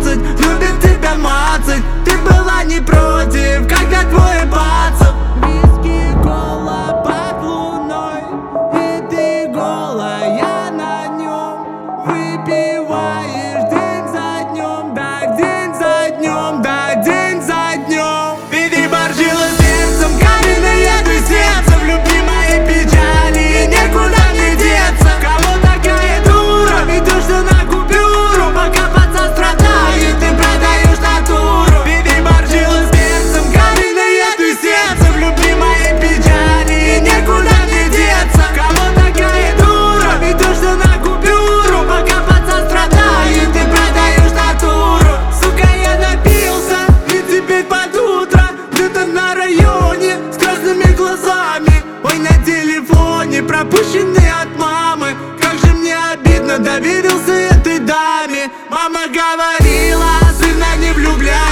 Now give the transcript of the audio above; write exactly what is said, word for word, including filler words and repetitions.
двадцать, любит тебя мацать. Ты была не против, когда твой пацан. Виски, кола под луной, и ты голая на нем. Выпиваешь день за днем, да день за днем, да день за днем. И ты боржила сердцем, каменное ты сердце. В любви моей печали и некуда мне деться. Кого такая дура, ведешь на купюру, пока пацан страдает, ты продаешь натуру. И ты боржила сердцем, каменное ты сердце. В любви моей печали и некуда мне деться. Кого такая дура, ведешь на купюру, пока пацан страдает, ты продаешь натуру. Сука, я напился, и теперь под утро где-то на районе с красными глазами. Ой, на телефоне пропущенный от мамы. Как же мне обидно, доверился этой даме. Мама говорила, сына не влюбляй.